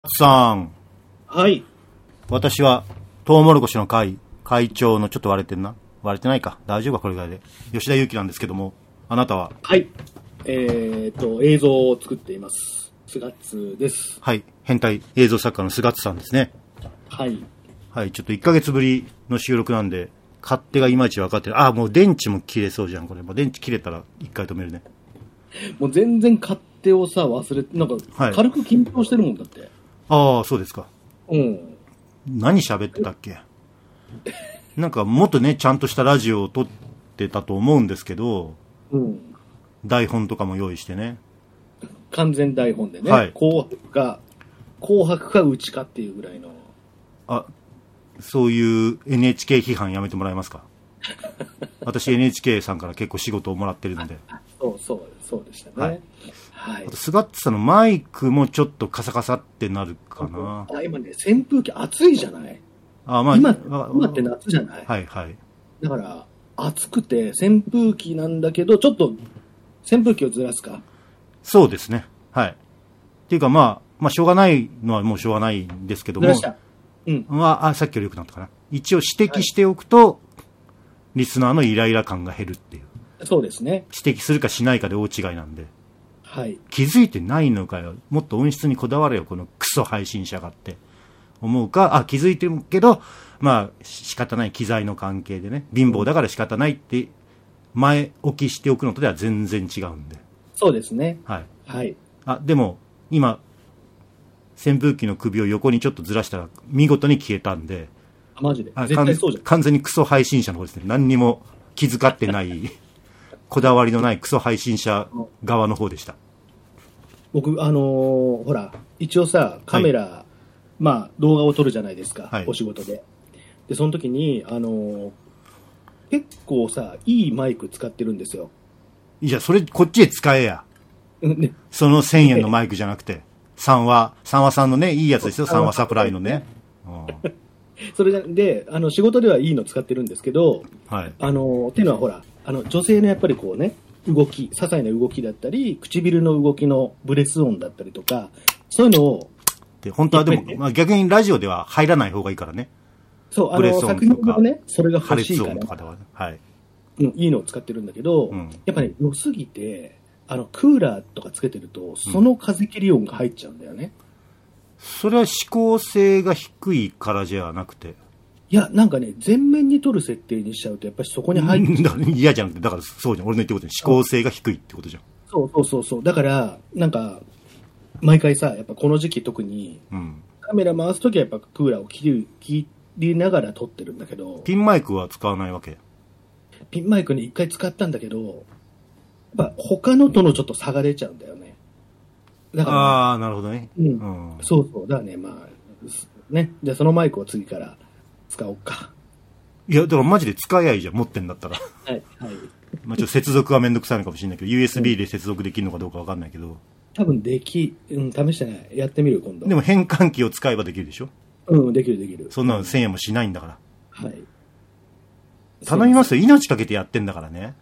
さん。 はい。 私は、トウモロコシの会長のちょっと割れてんな。割れてないか。大丈夫か、これぐらいで。吉田祐樹なんですけども、あなたは？ はい。映像を作っています。スガッツです。 はい。変態映像作家のスガッツさんですね。 はい。 はい。ちょっと1ヶ月ぶりの収録なんで、勝手がいまいち分かってる。あ、もう電池も切れそうじゃん、これ。もう電池切れたら1回止めるね。 もう全然勝手をさ、忘れて、なんか、軽く緊張してるもんだって。 ああ、そうですか。 うん。 何喋ってたっけなんかもっとね、ちゃんとしたラジオを撮ってたと思うんですけど、 うん。 台本とかも用意してね。 完全台本でね。 はい。 紅白かうちかっていうぐらいの。 あ、そういう NHK 批判やめてもらえますか私 NHK さんから結構仕事をもらってるので。 そうでしたね。 はい。 はい。 あと、スガッツさんのマイクもちょっとカサカサってなるかな。 今ね、扇風機暑いじゃない？ あ、まあ、 今って夏じゃない？ はいはい。 だから、暑くて扇風機なんだけど、ちょっと扇風機をずらすか。 そうですね。はい。っていうかまあ、しょうがないのはもうしょうがないんですけども。 ずらした。うん。 さっきより良くなったかな。一応指摘しておくと、はい、リスナーのイライラ感が減るっていう。 そうですね。 指摘するかしないかで大違いなんで。 はい。 気づいてないのかよ。もっと音質にこだわれよ、このクソ配信者がって思うか、気づいてるけど、まあ、仕方ない機材の関係でね、貧乏だから仕方ないって前置きしておくのとでは全然違うんで。 そうですね。 はい。 はい。 でも、今、扇風機の首を横にちょっとずらしたら見事に消えたんで。 マジで絶対そうじゃん。 完全にクソ配信者の方ですね。何にも気遣ってない、こだわりのないクソ配信者側の方でした。 僕、ほら、一応さ、カメラ、はい、まあ、動画を撮るじゃないですか、はい、お仕事で。で、その時に、結構さ、いいマイク使ってるんですよ。 いや、それ、こっちで使えや。ね、その1000円のマイクじゃなくて、三和さんのね、いいやつですよ、三和サプライのね。 それで、仕事ではいいの使ってるんですけど、 はい。 っていうのはほら、女性のやっぱりこうね、些細な動きだったり、唇の動きのブレス音だったりとか、そういうのを。 で、本当はでも、まあ、逆にラジオでは入らない方がいいからね。 そう、ブレス音作品もね、それが欲しいから。 破裂音とかではね。はい。 うん、いいのを使ってるんだけど、うん、やっぱり、ね、良すぎて、クーラーとかつけてると、その風切り音が入っちゃうんだよね。 それは指向性が低いからじゃなくて。 いや、なんかね、全面に撮る設定にしちゃうと、やっぱりそこに入って嫌じゃなくて、だからそうじゃん。俺の言ってことに指向性が低いってことじゃん。 そう。だから、なんか、毎回さ、やっぱこの時期特に、カメラ回すときはやっぱクーラーを切りながら撮ってるんだけど。 ピンマイクは使わないわけ？ ピンマイクに一回使ったんだけど、やっぱ他のとのちょっと差が出ちゃうんだよね。だから、 なるほどね。 そう。だからね、まあ、ね。じゃあそのマイクを次から使おうか。 いや、だからマジで使えやいいじゃん、持ってんだったら。 はい。 まあちょっと接続はめんどくさいのかもしれないけど、USB で接続できるのかどうかわかんないけど。 多分試してない。やってみる、今度。 でも変換器を使えばできるでしょ？ できる。 そんなの1000円もしないんだから。 はい。 頼みますよ。命かけてやってんだからね。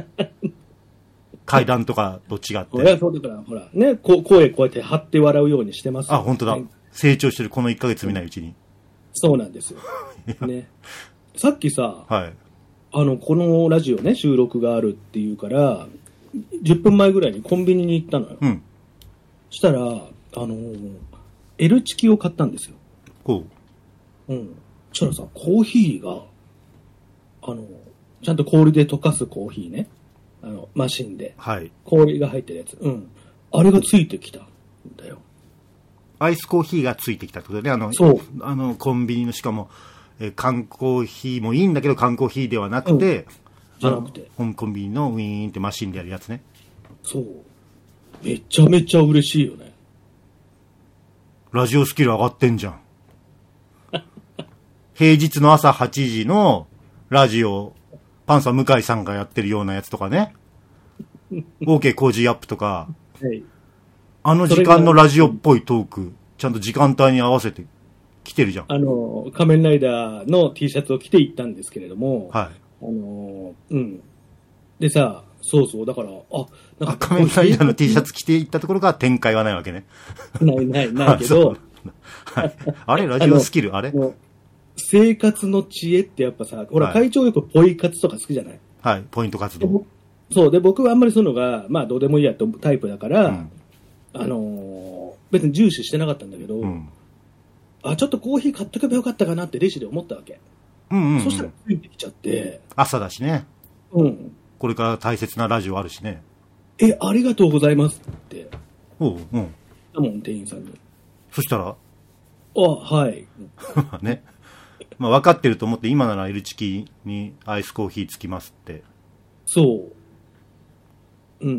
階段とかと違って。 そうだから、ほら、ね、声こうやって張って笑うようにしてますよ。 本当だ。成長してる、この1ヶ月見ないうちに。 そうなんですよ。ね。さっきさ、 はい。 このラジオね、収録があるっていうから、10分前ぐらいにコンビニに行ったのよ。したら、L チキを買ったんですよ。そしたらさ、コーヒーが、ちゃんと氷で溶かすコーヒーね。マシンで。 はい。 氷が入ってるやつ。あれがついてきたんだよ。 アイスコーヒーがついてきたってことで、 そう。 コンビニの、しかも、缶コーヒーもいいんだけど、缶コーヒーではなくて、 じゃなくて。 コンビニのウィーンってマシンでやるやつね。 そう。めちゃめちゃ嬉しいよね。 ラジオスキル上がってんじゃん。平日の朝8時のラジオ、パンサー向井さんがやってるようなやつとかね。OK 工事アップとか。 はい。 時間のラジオっぽいトーク、ちゃんと時間帯に合わせて来てるじゃん。 仮面ライダーの T シャツを着て行ったんですけれども。 はい。 でさ、そうだから、 なんか仮面ライダーの T シャツ着て行ったところが展開はないわけね。 ないけど、 はい。あれラジオスキルあれ生活の知恵ってやっぱさ、ほら、会長よくポイ活とか好きじゃない？ はい、ポイント活動。 そう。で、僕はあんまりそういうのが、まあ、どうでもいいやとタイプだから、別に重視してなかったんだけど、ちょっとコーヒー買っとけばよかったかなってレジで思ったわけ。そしたらついてきちゃって。 朝だしね。これから大切なラジオあるしね。 ありがとうございますって。だもん、店員さんに。 そしたらはい。 ね。まあ分かってると思って、今なら L チキにアイスコーヒーつきますって。 そう。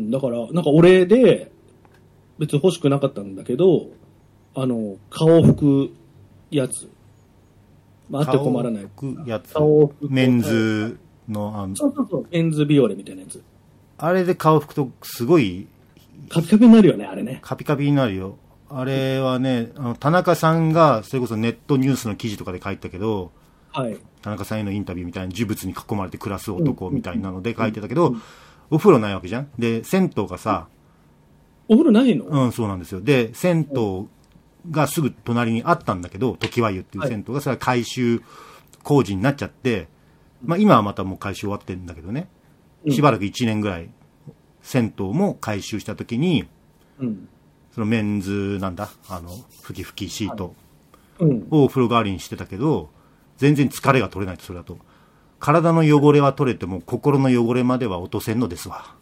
だから、なんかお礼で、別に欲しくなかったんだけど、顔拭くやつ。あって困らない。 顔拭くやつ。メンズのそう。メンズビオレみたいなやつ。 あれで顔拭くとすごいカピカピになるよね、あれね。 カピカピになるよ。あれはね、田中さんがそれこそネットニュースの記事とかで書いたけど、 はい。 田中さんへのインタビューみたいな、呪物に囲まれて暮らす男みたいなので書いてたけど、お風呂ないわけじゃん。で、銭湯がさ、 お風呂ないの？ そうなんですよ。で、銭湯がすぐ隣にあったんだけど、時和湯っていう銭湯がそれは改修工事になっちゃって、まあ今はまたもう改修終わってるんだけどね、しばらく1年ぐらい銭湯も改修した時に、そのメンズふきふきシートをお風呂代わりにしてたけど、全然疲れが取れないと。それだと体の汚れは取れても心の汚れまでは落とせんのですわ。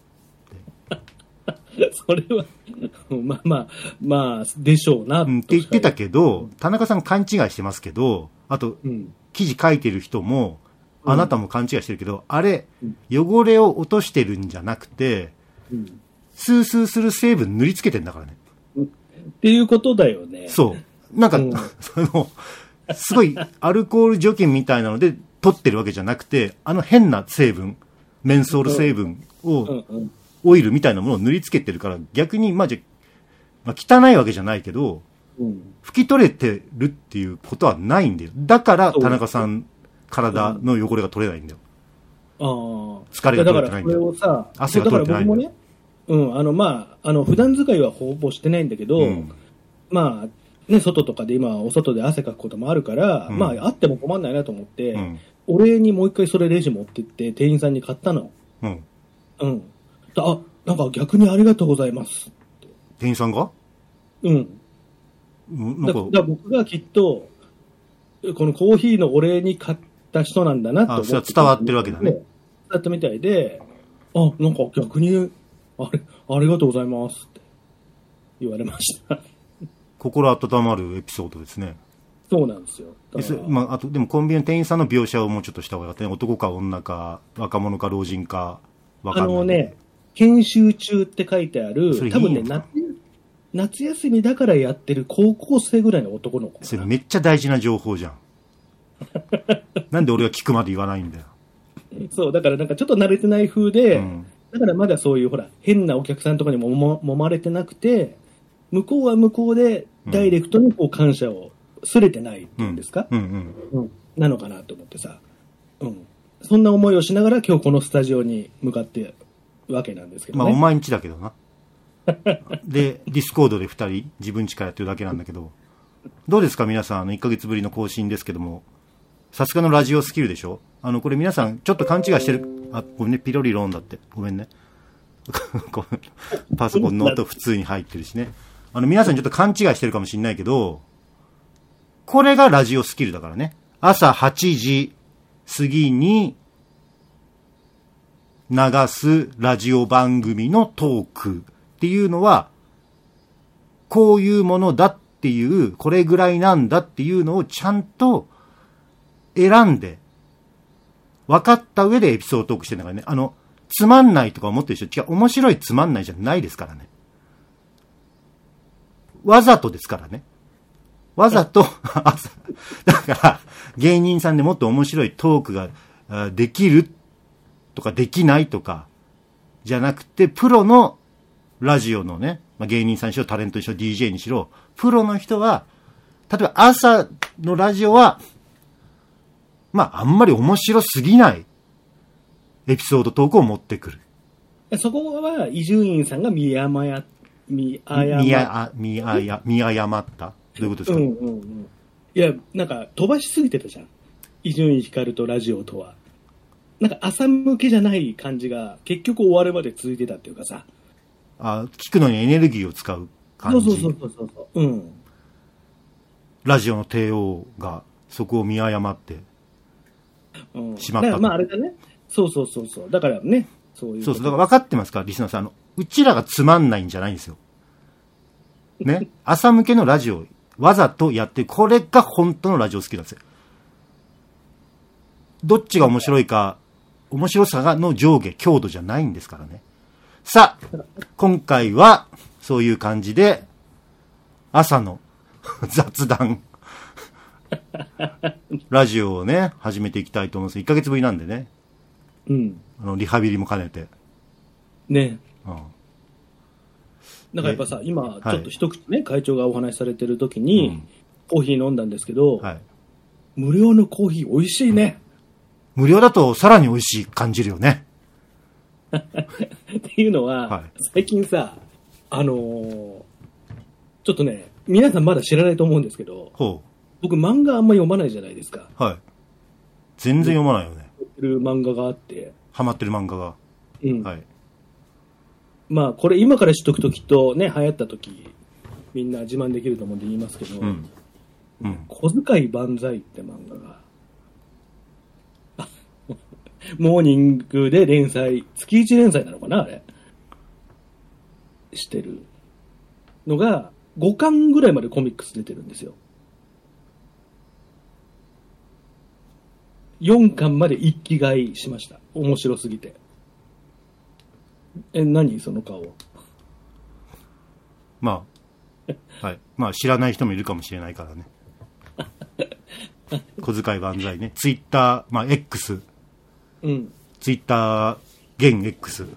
それはまあでしょうなって言ってたけど、田中さん勘違いしてますけど、あと、記事書いてる人も、あなたも勘違いしてるけど、あれ、汚れを落としてるんじゃなくて、スースーする成分塗りつけてんだからね。 っていうことだよね。 そう。なんか、すごいアルコール除菌みたいなので取ってるわけじゃなくて、変な成分、メンソール成分を、オイルみたいなものを塗りつけてるから、逆に、汚いわけじゃないけど、拭き取れてるっていうことはないんだよ。だから、田中さん、体の汚れが取れないんだよ。疲れが取れてないんだよ。汗が取れてないんだよ。 普段使いはほぼしてないんだけど、外とかで今、お外で汗かくこともあるから、あっても困んないなと思って、お礼にもう一回それレジ持ってって、店員さんに買ったの。なんか逆にありがとうございますって。 店員さんが？ 僕がきっと、このコーヒーのお礼に買った人なんだなと思って。 それは伝わってるわけだね。伝わったみたいで、なんか逆に、ありがとうございますって言われました。 心温まるエピソードですね。 そうなんですよ。 あと、でもコンビニの店員さんの描写をもうちょっとした方がよかったね。男か女か、若者か老人か、わかんない。 研修中って書いてある、多分ね、夏休みだからやってる高校生ぐらいの男の子。 それめっちゃ大事な情報じゃん。なんで俺が聞くまで言わないんだよ。 そう、だからなんかちょっと慣れてない風で、だからまだそういうほら、変なお客さんとかにも揉まれてなくて、向こうは向こうでダイレクトにこう感謝をすれてないっていうんですか、なのかなと思ってさ、そんな思いをしながら今日このスタジオに向かってわけなんですけどね。 お前んちだけどな。で、ディスコードで2人自分ちからやってるだけなんだけど、どうですか皆さん、1ヶ月ぶりの更新ですけども、さすがのラジオスキルでしょ。これ皆さんちょっと勘違いしてる。ごめんね、ピロリロンだって。ごめんね。パソコンの音普通に入ってるしね。皆さんちょっと勘違いしてるかもしれないけど、これがラジオスキルだからね。朝8時過ぎに流すラジオ番組のトークっていうのは、こういうものだっていう、これぐらいなんだっていうのをちゃんと選んで、分かった上でエピソードトークしてるんだからね。つまんないとか思ってるでしょ。違う、面白いつまんないじゃないですからね。わざとですからね。わざと、だから、芸人さんでもっと面白いトークができるとかできないとか、じゃなくて、プロのラジオのね、芸人さんにしろ、タレントにしろ、DJ にしろ、プロの人は、例えば朝のラジオは、あんまり面白すぎないエピソードトークを持ってくる。 そこは伊集院さんが見誤った。 どういうことですか？ いや、なんか飛ばしすぎてたじゃん。伊集院光とラジオとは。なんか朝向けじゃない感じが結局終わるまで続いてたっていうかさ。 聞くのにエネルギーを使う感じ。 そう。 ラジオの帝王がそこを見誤ってしまったと。 まああれだね。そう。だからね、そうだから分かってますか、リスナーさん。うちらがつまんないんじゃないんですよ。ね。朝向けのラジオ、わざとやって、これが本当のラジオ好きなんですよ。どっちが面白いか、面白さの上下、強度じゃないんですからね。さあ、今回は、そういう感じで、朝の雑談、ラジオをね、始めていきたいと思うんです。1ヶ月ぶりなんでね。リハビリも兼ねて。 ね。なんかやっぱさ、今、ちょっと一口ね、会長がお話しされてる時に、コーヒー飲んだんですけど、無料のコーヒー美味しいね。 無料だとさらに美味しい感じるよね。 っていうのは、最近さ、ちょっとね、皆さんまだ知らないと思うんですけど、僕漫画あんま読まないじゃないですか。 全然読まないよね。 漫画があって。 ハマってる漫画が。 まあ、これ今から知っとくときっとね、流行ったとき、みんな自慢できると思うんで言いますけど、小遣い万歳って漫画が、モーニングで連載、月1連載なのかなあれ。してるのが、5巻ぐらいまでコミックス出てるんですよ。4巻まで一気買いしました。面白すぎて。何その顔。 まあ知らない人もいるかもしれないからね。小遣い万歳ね。ツイッター、X。ツイッター、現 X。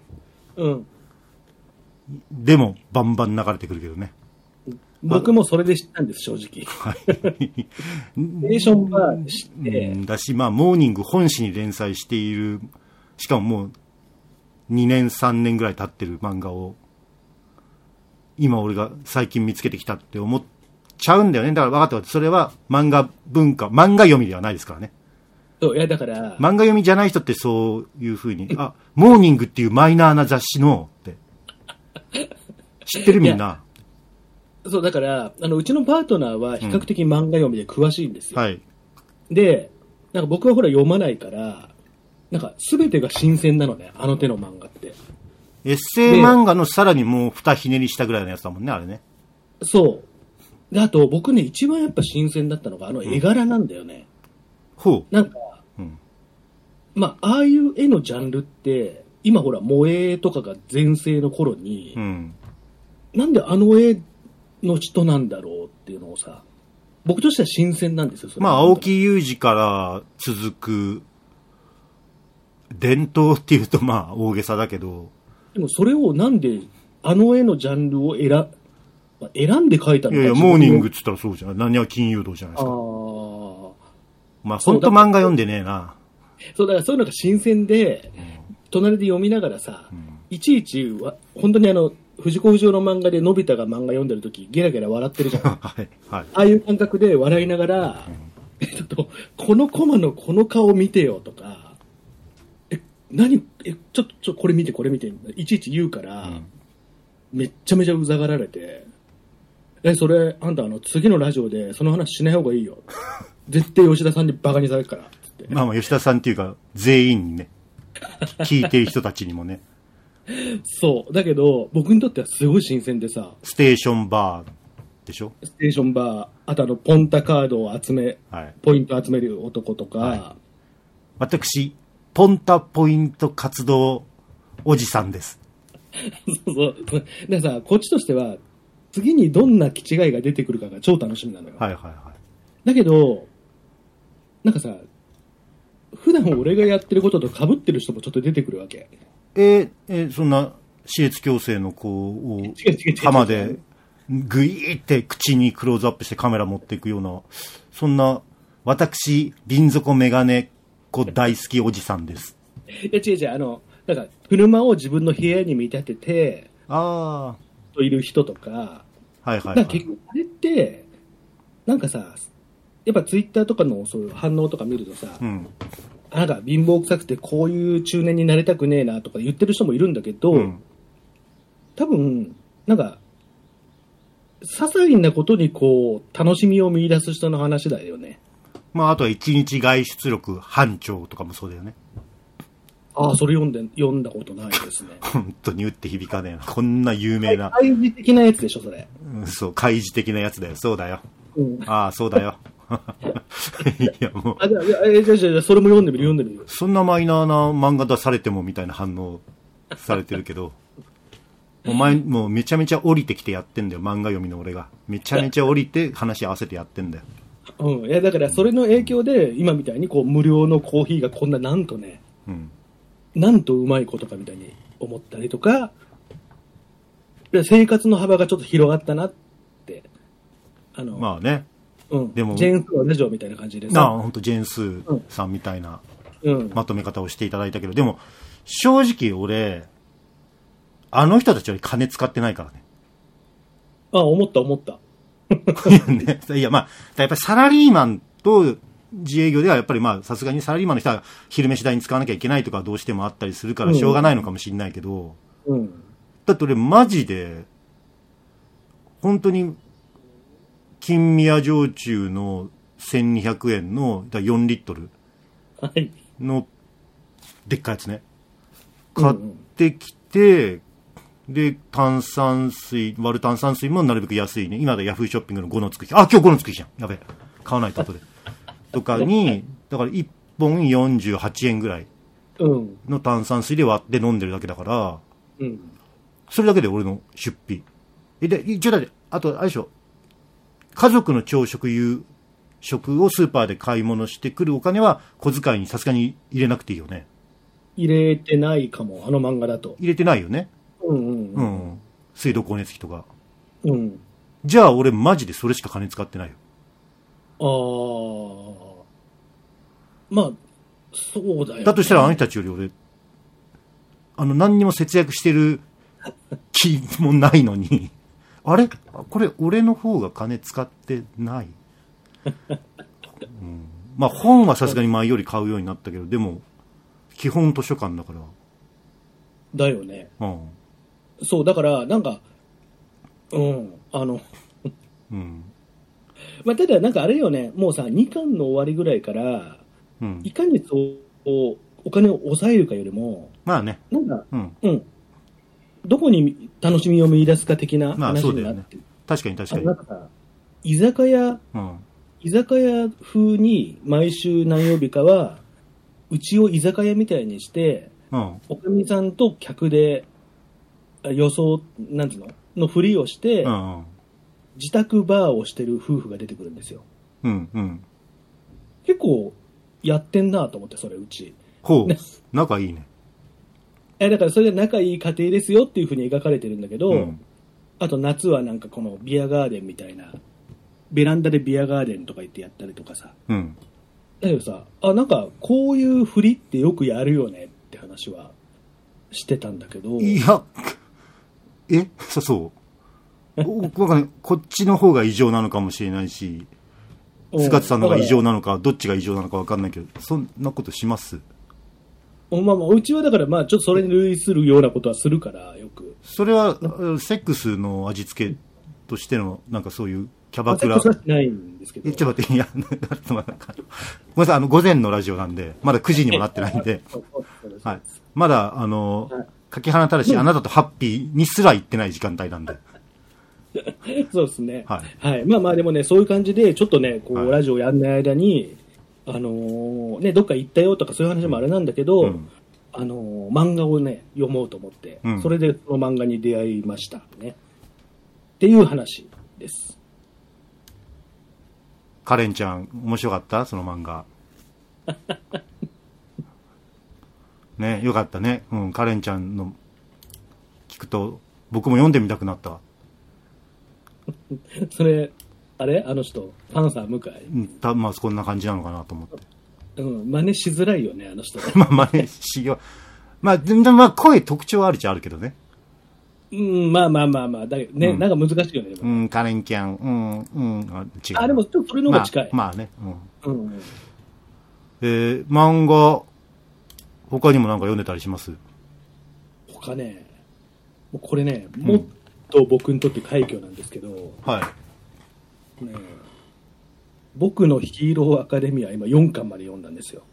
でも、バンバン流れてくるけどね。 僕もそれで知ったんです、正直。ネーションバー知って。 だし、モーニング本誌に連載している、しかももう、2年3年ぐらい経ってる漫画を今俺が最近見つけてきたって思っちゃうんだよね。だから分かった。それは漫画文化、漫画読みではないですからね。 そう、いやだから漫画読みじゃない人ってそういう風にモーニングっていうマイナーな雑誌のって知ってるみんな。 そうだからうちのパートナーは比較的漫画読みで詳しいんですよ。で、なんか僕はほら読まないから。なんか全てが新鮮なのね、あの手の漫画って。 エッセイ漫画のさらにもう二ひねりしたぐらいのやつだもんね、あれね。 そう。で、あと僕ね、一番やっぱ新鮮だったのが絵柄なんだよね。なんか、ああいう絵のジャンルって、今ほら、萌えとかが全盛の頃に、なんであの絵の人なんだろうっていうのをさ、僕としては新鮮なんですよ、それ。 青木裕二から続く、伝統っていうと大げさだけど。 でもそれをなんであの絵のジャンルを選んで描いたのか。 いやモーニングっつったらそうじゃない。何は金融道じゃないですか。ほんと漫画読んでねえな。 そうだからそういうのが新鮮で、隣で読みながらさ、いちいち本当に藤子不二雄の漫画でのび太が漫画読んでる時ゲラゲラ笑ってるじゃん。ああいう感覚で笑いながら、ちょっとこのコマのこの顔見てよとか。ちょっとこれ見ていちいち言うから、めっちゃめちゃうざがられて、それあんた次のラジオでその話しない方がいいよ。絶対吉田さんにバカにされるからって。 吉田さんっていうか全員にね、聞いてる人たちにもね。 そうだけど僕にとってはすごい新鮮でさ。 ステーションバーでしょ。 ステーションバー、あとポンタカードをポイント集める男とか、 私ポンタポイント活動おじさんです。 そう。でさ、こっちとしては、次にどんな気違いが出てくるかが超楽しみなのよ。だけど、なんかさ、普段俺がやってることと被ってる人もちょっと出てくるわけ。 そんな、私立矯正の子を、浜で、ぐいーって口にクローズアップしてカメラ持っていくような、そんな、私、瓶底メガネ、大好きおじさんです。 いや違うなんか車を自分の部屋に見立ててといる人とか、結局あれってなんかさ、やっぱツイッターとかのそういう反応とか見るとさ、 うん。 なんか貧乏臭くてこういう中年になりたくねえなとか言ってる人もいるんだけど、多分、なんか、些細なことにこう、楽しみを見出す人の話だよね。 まあ、あとは一日外出力班長とかもそうだよね。 ああ、それ読んだことないですね。 本当に打って響かねえな。こんな有名な。 開示的なやつでしょ、それ。 そう、開示的なやつだよ。そうだよ。ああ、そうだよ。いや、もう。 じゃあ、それも読んでみる。 そんなマイナーな漫画出されてもみたいな反応されてるけど、もうめちゃめちゃ降りてきてやってんだよ、漫画読みの俺が。めちゃめちゃ降りて話合わせてやってんだよ。 いや、だからそれの影響で、今みたいにこう、無料のコーヒーがこんななんとね、なんとうまいことかみたいに思ったりとか、生活の幅がちょっと広がったなって、 まあね。 でもジェーンスーラジオみたいな感じでさ。 本当ジェーンスーさんみたいなまとめ方をしていただいたけど、でも正直俺あの人たちより金使ってないからね。 思ったいや、まあやっぱりサラリーマンと自営業ではやっぱりまあさすがにサラリーマンの人は昼飯代に使わなきゃいけないとかどうしてもあったりするからしょうがないのかもしれないけど、だって俺マジで本当に金宮焼酎の1200円の4リットルのでっかいやつね、買ってきて、で炭酸水、割る炭酸水もなるべく安いね、今だヤフーショッピングの5のつく日、今日5のつく日じゃん、やべえ買わないと後でとかにだから1本48円ぐらいの炭酸水で割って飲んでるだけだから、それだけで俺の出費で、一応だってあとあれでしょ、家族の朝食夕食をスーパーで買い物してくるお金は小遣いにさすがに入れなくていいよね。 入れてないかも、あの漫画だと。 入れてないよね。水道光熱費とか。じゃあ俺マジでそれしか金使ってないよ。 まあ、そうだよね。 だとしたらあの人たちより俺、何にも節約してる気もないのに、あれこれ俺の方が金使ってない、まあ本はさすがに前より買うようになったけど、でも基本図書館だから。 だよね。そうだからなんかまあただなんかあれよね、もうさ2巻の終わりぐらいから、いかにそうお金を抑えるかよりも、 まあね、 なんかどこに楽しみを見出すか的な話になって、 確かに確かに。 なんかさ、居酒屋風に毎週何曜日かはうちを居酒屋みたいにして、おかみさんと客で予想なんていうのふりをして、自宅バーをしてる夫婦が出てくるんですよ。結構やってんなと思って、それうち。 仲いいね。 だからそれが仲いい家庭ですよっていうふうに描かれてるんだけど、あと夏はなんかこのビアガーデンみたいな、ベランダでビアガーデンとか言ってやったりとかさ。だけどさ、なんかこういう振りってよくやるよねって話はしてたんだけど。 いや、そうこっちの方が異常なのかもしれないし、菅田さんの方が異常なのか、どっちが異常なのか分かんないけど、そんなことします？ まあうちはだからちょっとそれに類するようなことはするからよく。 それはセックスの味付けとしてのなんかそういうキャバクラ。 セックスはしないんですけど。 ちょっと待って、いや、ごめんなさい、午前のラジオなんで、まだ9時にもなってないんで、はい、まだ柿花ただし、あなたとハッピーにすら行ってない時間帯なんで。 そうですね。はい。まあまあでもね、そういう感じで、ちょっとね、こう、ラジオやんない間に、どっか行ったよとかそういう話もあれなんだけど、漫画をね、読もうと思って、それでその漫画に出会いましたね。っていう話です。 カレンちゃん、面白かったその漫画。ね、よかったね。カレンちゃんの聞くと、僕も読んでみたくなったわ。 それ、あの人、パンサー向井。 まあ、こんな感じなのかなと思って。 真似しづらいよね、あの人。 まあ、真似しよう。まあ、でも声特徴あるっちゃあるけどね。 まあ、だけどね、なんか難しいよね。 カレンキャン、違う。 でもちょっとそれの方が近い。 まあね。漫画、他にもなんか読んでたりします？ 他ね、これね、もっと僕にとって快挙なんですけど、 はい。 僕のヒーローアカデミア、今4巻まで読んだんですよ。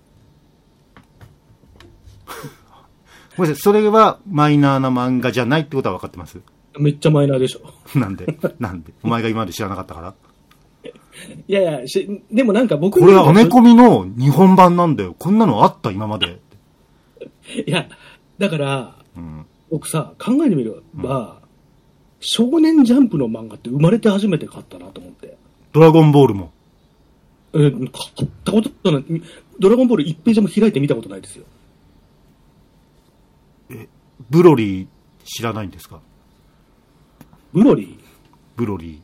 ごめんなさい、それはマイナーな漫画じゃないってことは分かってます？ めっちゃマイナーでしょ。 なんでお前が今まで知らなかったからいや、でもなんか僕これはアメコミの日本版なんだよ。こんなのあった今まで。 いや、だから、僕さ、考えてみれば、少年ジャンプの漫画って生まれて初めて買ったなと思って。 ドラゴンボールも。 買ったことない。ドラゴンボール1ページも開いて見たことないですよ。 ブロリー知らないんですか？ ブロリー。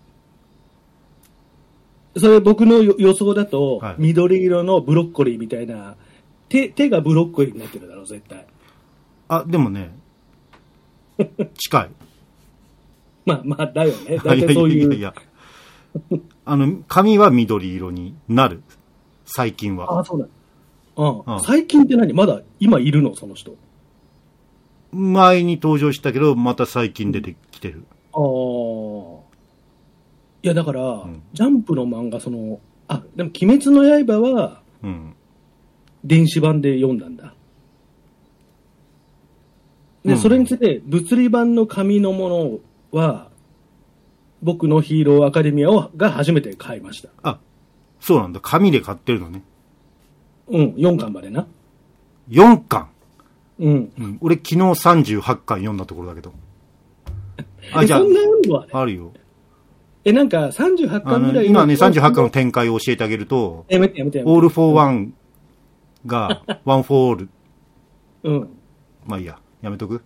それ僕の予想だと、はい、緑色のブロッコリーみたいな、手がブロッコリーになってるだろう、絶対。 でもね、近い。 まあ、だよね。だいたいそういう。 いや髪は緑色になる。最近は。 そうだ。最近って何？まだ今いるの、その人。 前に登場したけど、また最近出てきてる。 いや、だから、ジャンプの漫画、でも、鬼滅の刃は、電子版で読んだんだ。で、それについて、物理版の紙のものは、僕のヒーローアカデミアが初めて買いました。 そうなんだ。紙で買ってるのね。 4巻までな。 4巻？俺昨日38巻読んだところだけど。 じゃあ、そんなのは、 あるよ。 なんか38巻ぐらい今ね、38巻の展開を教えてあげると、 やめて。 オールフォーワンが、ワンフォーオール。まあいいや、やめとく。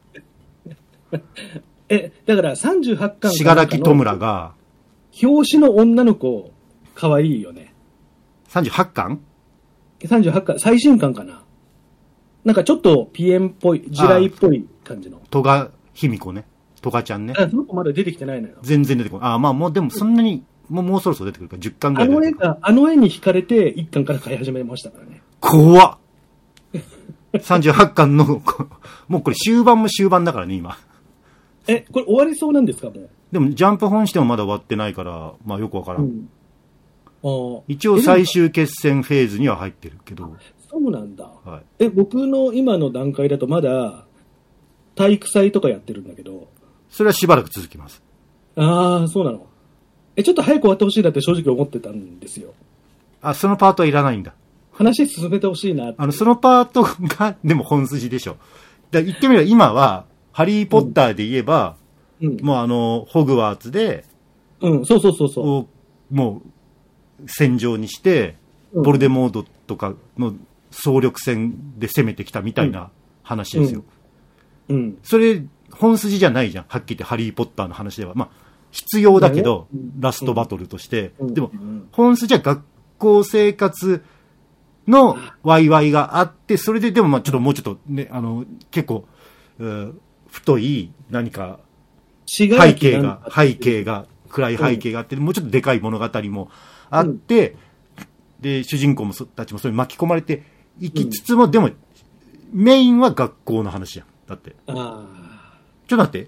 だから38巻。 信楽戸村が、 表紙の女の子、可愛いよね。 38巻 ?38 巻、最新巻かな。なんかちょっとピエンっぽい、地雷っぽい感じの。 戸賀卑弥子ね。戸賀ちゃんね。 その子まだ出てきてないのよ。 全然出てこない。まあもうでもそんなに、もうそろそろ出てくるから、10巻ぐらい出てくる。 あの絵に惹かれて、1巻から買い始めましたからね。 怖っ38巻の、もうこれ終盤も終盤だからね、今。 これ終わりそうなんですか、もう。 でも、ジャンプ本してもまだ終わってないから、まあよくわからん。一応最終決戦フェーズには入ってるけど。 そうなんだ。僕の今の段階だとまだ、体育祭とかやってるんだけど。 それはしばらく続きます。 そうなの。ちょっと早く終わってほしいなって正直思ってたんですよ。 そのパートはいらないんだ。 話進めてほしいなって。 そのパートが、でも本筋でしょ。言ってみれば今は、ハリーポッターで言えば、もうホグワーツで、 そう。 もう、戦場にして、ボルデモードとかの総力戦で攻めてきたみたいな話ですよ。それ、本筋じゃないじゃん。はっきり言ってハリーポッターの話では。まあ、必要だけど、ラストバトルとして。でも、本筋は学校生活のワイワイがあって、それででもまあちょっともうちょっとね、結構、太い何か背景が、暗い背景があって、もうちょっとでかい物語もあって、で、主人公たちもそれに巻き込まれていきつつも、でも、メインは学校の話やん。だって。ちょっと待って。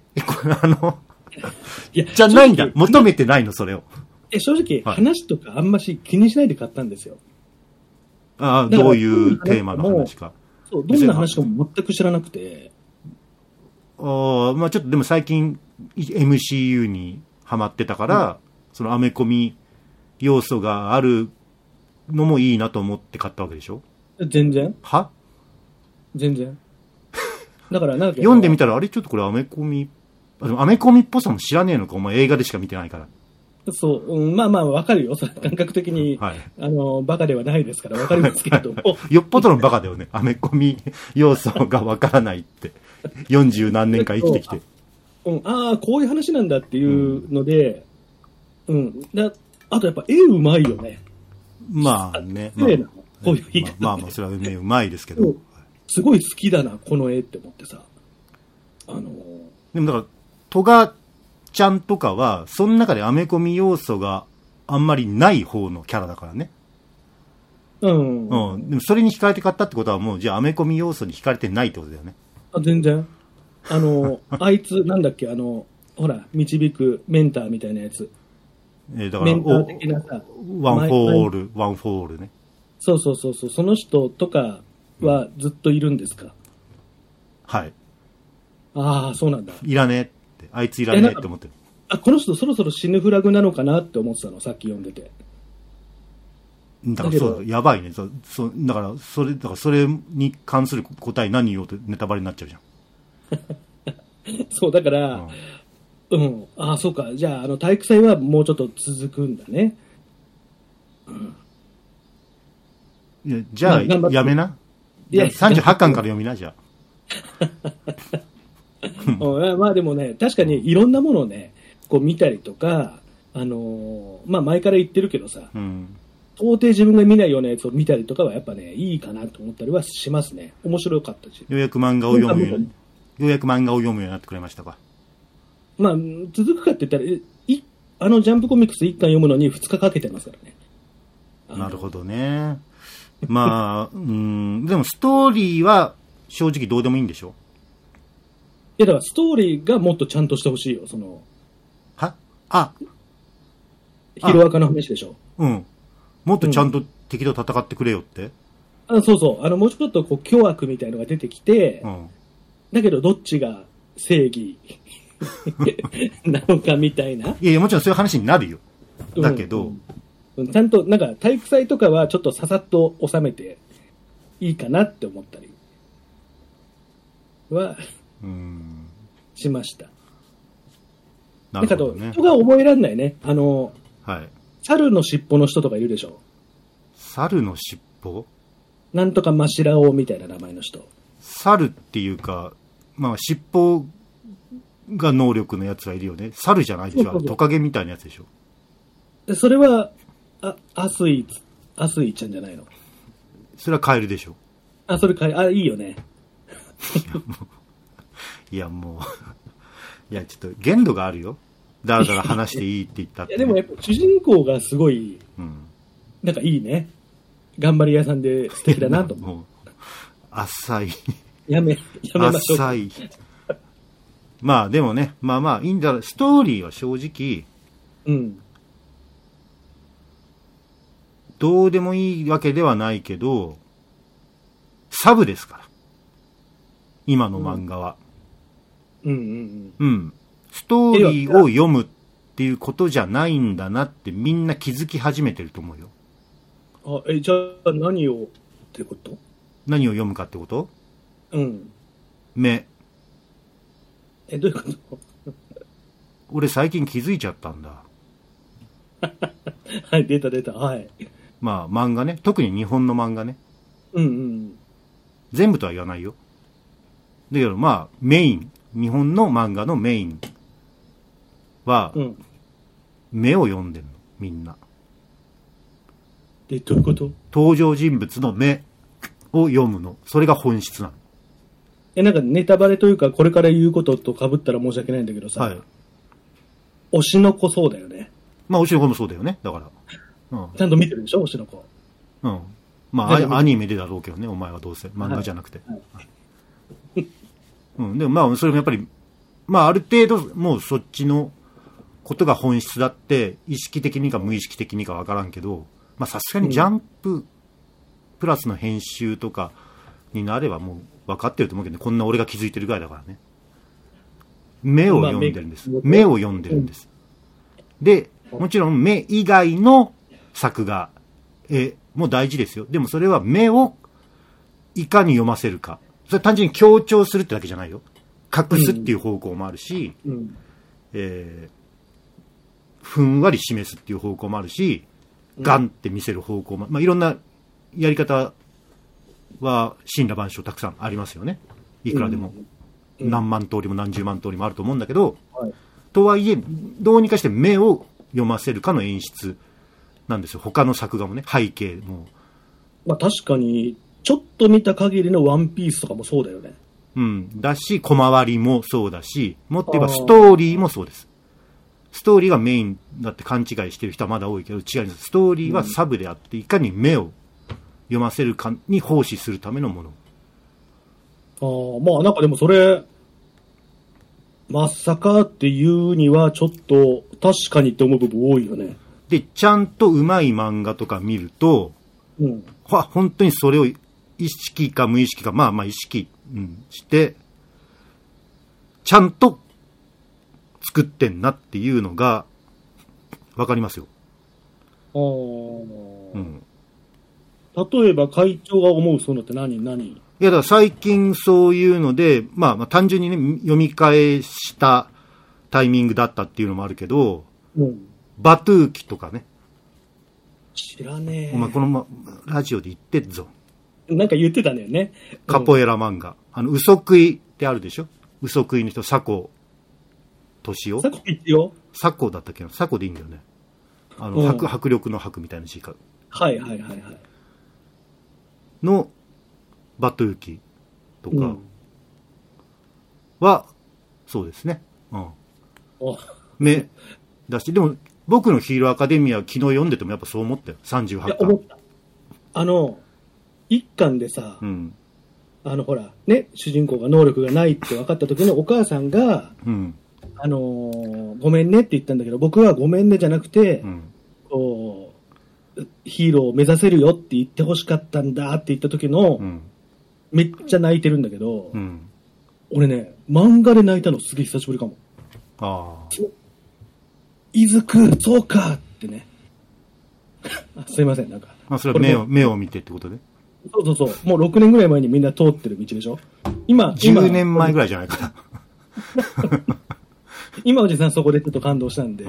じゃないんだ。求めてないの、それを。 正直、話とかあんまし気にしないで買ったんですよ。 どういうテーマの話か。 そう、どんな話かも全く知らなくて。 まあちょっとでも最近 MCU にハマってたから、そのアメコミ要素があるのもいいなと思って買ったわけでしょ？ 全然。全然。だからなんか読んでみたら、あれちょっとこれアメコミっぽさも知らねえのか、お前映画でしか見てないから。 そう、まあわかるよ。感覚的に、バカではないですからわかりますけど。 よっぽどのバカだよね。アメコミ要素がわからないって。40何年間生きてきて。 こういう話なんだっていうので、あとやっぱ絵うまいよね。 まあね。 こういう言い方。 まあそれはね、うまいですけど。 すごい好きだな、この絵って思ってさ。 でもだから、 トガちゃんとかは、その中でアメコミ要素があんまりない方のキャラだからね。うん。うん。でもそれに惹かれて買ったってことはもう、じゃあアメコミ要素に惹かれてないってことだよね。 あ、全然。あいつ、なんだっけ、ほら、導くメンターみたいなやつ。 だから、 メンター的なさ。 ワンフォーオール、ワンフォーオールね。 そうそうそうそう。その人とかはずっといるんですか？ はい。 ああ、そうなんだ。 いらねえって。あいついらねえって思ってる。 あ、この人そろそろ死ぬフラグなのかなって思ってたの、さっき読んでて。 だからそう、やばいね。だからそれに関する答え何言おうとネタバレになっちゃうじゃん。そう、だから、うん。ああ、そうか。じゃあ、体育祭はもうちょっと続くんだね。 うん。いや、じゃあ、やめな。いや、38巻から読みな、じゃあ。まあでもね、確かにいろんなものをね、こう見たりとか、まあ前から言ってるけどさ、 うん、 到底自分が見ないようなやつを見たりとかはやっぱね、いいかなと思ったりはしますね。面白かったし。 ようやく漫画を読むようになってくれましたか。 まあ、続くかって言ったら、ジャンプコミックス1巻読むのに2日かけてますからね。 なるほどね。まあ、でもストーリーは正直どうでもいいんでしょ？ いや、だからストーリーがもっとちゃんとしてほしいよ、ヒロアカの話でしょ？ うん。もっとちゃんと敵と戦ってくれよって？ そうそう。もうちょっとこう、巨悪みたいのが出てきて、だけどどっちが正義なのかみたいな。 いや、もちろんそういう話になるよ。だけど、 ちゃんと、なんか、体育祭とかはちょっとささっと収めていいかなって思ったりは、しました。 なるほどね。 人が覚えられないね。 はい。 猿の尻尾の人とかいるでしょ？ 猿の尻尾？ なんとかマシラオみたいな名前の人。 猿っていうか、まあ、尻尾が能力のやつはいるよね。猿じゃないでしょ？トカゲみたいなやつでしょ？ それは、アスイちゃんじゃないの？ それはカエルでしょ？ それカエル、いいよね。 いや、もう、いや、ちょっと限度があるよ。だらだら話していいって言ったって、 ね。いや、でもやっぱ主人公がすごい、なんかいいね。頑張り屋さんで素敵だなと思う。もう浅い。 やめましょう。 浅い。まあでもね、まあいいんだろう。ストーリーは正直、どうでもいいわけではないけど、サブですから。今の漫画は。ストーリーを読むっていうことじゃないんだなってみんな気づき始めてると思うよ。 じゃあ何をってこと？ 何を読むかってこと？目。 どういうこと？ 俺最近気づいちゃったんだ。 はい、出た。はい。 まあ漫画ね。特に日本の漫画ね。全部とは言わないよ。だけどまあメイン。日本の漫画のメインは、目を読んでるの。みんな。 どういうこと？ 登場人物の目を読むの。それが本質なの。 なんかネタバレというか、これから言うことと被ったら申し訳ないんだけどさ。はい。推しの子そうだよね。 まあ、推しの子もそうだよね。だから。 ちゃんと見てるでしょ、推しの子。 まあ、アニメでだろうけどね、お前はどうせ。漫画じゃなくて。でもまあ、それもやっぱり、まあ、ある程度、もうそっちのことが本質だって、意識的にか無意識的にかわからんけど、まあ、さすがにジャンププラスの編集とかになればもう分かってると思うけどね、こんな俺が気づいてるぐらいだからね。目を読んでるんです。目を読んでるんです。で、もちろん目以外の作画、も大事ですよ。でもそれは目をいかに読ませるか。それは単純に強調するってだけじゃないよ。隠すっていう方向もあるし、ふんわり示すっていう方向もあるし、ガンって見せる方向も、まあ、いろんなやり方は神羅万象たくさんありますよね。いくらでも。何万通りも何十万通りもあると思うんだけど、とはいえ、どうにかして目を読ませるかの演出なんですよ。他の作画もね、背景も。 まあ確かに、ちょっと見た限りのワンピースとかもそうだよね。 うん。だし、小回りもそうだし、もっと言えばストーリーもそうです。ストーリーがメインだって勘違いしてる人はまだ多いけど、違うんです。ストーリーはサブであって、いかに目を読ませるかに奉仕するためのもの。まあなんかでもそれ、まさかっていうにはちょっと確かにって思う部分多いよね。 で、ちゃんと上手い漫画とか見ると、 うん、 本当にそれを意識か無意識か、まあ意識、して、ちゃんと作ってんなっていうのがわかりますよ。 うん。例えば会長が思うそういうのって何？ いや、だから最近そういうので、まあ単純にね、読み返したタイミングだったっていうのもあるけど、バトゥーキとかね。 知らねえ。 お前この、ラジオで言ってっぞ。 なんか言ってたんだよね。 カポエラ漫画。嘘食いってあるでしょ？嘘食いの人、佐古敏夫？ 佐古一夫？ 佐古だったっけな？佐古でいいんだよね。迫力の迫みたいな字か。 はいはいはいはい。 の、バトゥーキとかは、そうですね。目だし、でも、僕のヒーローアカデミア昨日読んでてもやっぱそう思ったよ。38巻。いや、思った。 一巻でさ、ほら、ね、主人公が能力がないって分かった時のお母さんが、ごめんねって言ったんだけど、僕はごめんねじゃなくて、ヒーローを目指せるよって言ってほしかったんだって言った時の、めっちゃ泣いてるんだけど、俺ね、漫画で泣いたのすげえ久しぶりかも。いずく、そうかってね。すいません、なんか。 それは目を見てってことで？ そう。もう6年ぐらい前にみんな通ってる道でしょ？今。 10年前ぐらいじゃないかな。 今おじさんそこでちょっと感動したんで。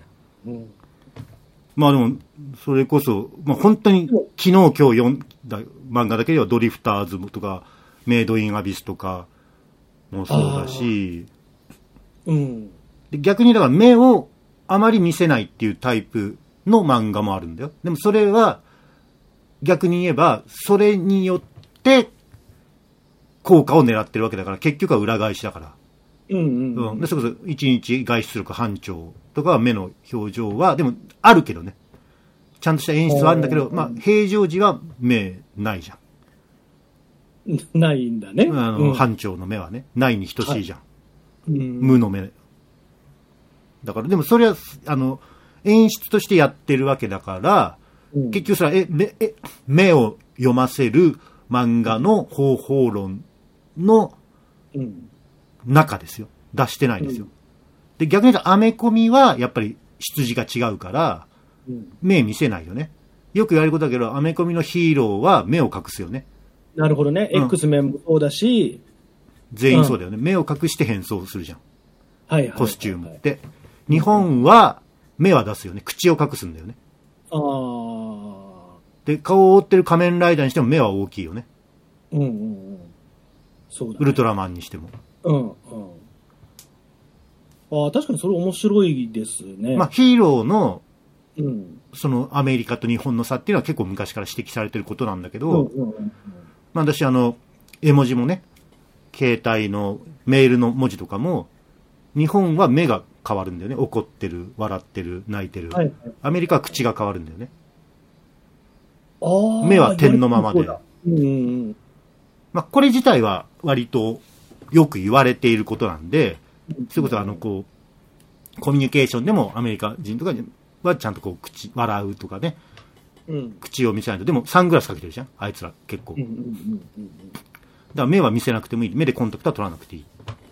まあでも、それこそ、まあ本当に昨日今日読んだ漫画だけではドリフターズとか、メイドインアビスとかもそうだし、で逆にだから目をあまり見せないっていうタイプの漫画もあるんだよ。でもそれは逆に言えば、それによって効果を狙ってるわけだから、結局は裏返しだから。で、それこそ一日外出するか班長とか目の表情は、でもあるけどね。ちゃんとした演出はあるんだけど、まあ平常時は目ないじゃん。ないんだね。 班長の目はね、ないに等しいじゃん。無の目。だから、でもそれは、演出としてやってるわけだから、結局それは、目を読ませる漫画の方法論の中ですよ。出してないんですよ。で、逆に言うとアメコミはやっぱり出自が違うから、目見せないよね。よく言われることだけど、アメコミのヒーローは目を隠すよね。 なるほどね。X メンもそうだし、 全員そうだよね。目を隠して変装するじゃん。コスチュームって。日本は目は出すよね。口を隠すんだよね。で、顔を覆ってる仮面ライダーにしても目は大きいよね。そうだね。ウルトラマンにしても。 確かにそれ面白いですね。 まあヒーローの、そのアメリカと日本の差っていうのは結構昔から指摘されてることなんだけど、まあ私絵文字もね、携帯のメールの文字とかも、日本は目が変わるんだよね。怒ってる、笑ってる、泣いてる。アメリカは口が変わるんだよね。目は点のままで。まあこれ自体は割とよく言われていることなんで、そういうことコミュニケーションでもアメリカ人とかはちゃんと笑うとかね、口を見せないと。でもサングラスかけてるじゃん、あいつら結構。だから目は見せなくてもいい。目でコンタクトは取らなくていい。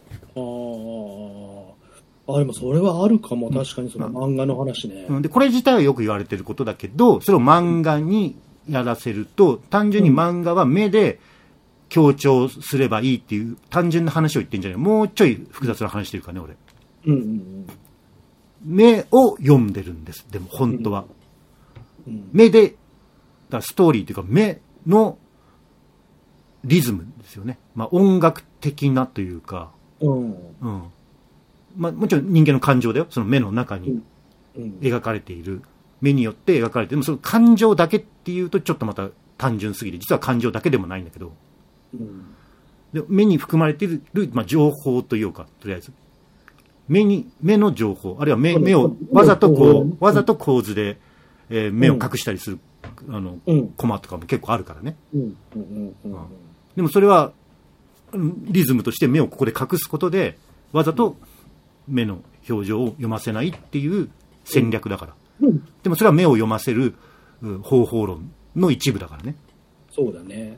でもそれはあるかも。確かにその漫画の話ね。 で、これ自体はよく言われてることだけど、それを漫画にやらせると、単純に漫画は目で強調すればいいっていう単純な話を言ってんじゃない。もうちょい複雑な話してるからね、俺。目を読んでるんです。でも本当は。目で、ストーリーっていうか目のリズムですよね。まあ音楽的なというか、まあもちろん人間の感情だよ。その目の中に描かれている、目によって描かれている。でもその感情だけっていうとちょっとまた単純すぎて、実は感情だけでもないんだけど、 で目に含まれている、まあ、情報というか、とりあえず。目の情報、あるいは目をわざと構図で、目を隠したりする、コマとかも結構あるからね。でもそれは、リズムとして目をここで隠すことで、わざと目の表情を読ませないっていう戦略だから。でもそれは目を読ませる方法論の一部だからね。 そうだね。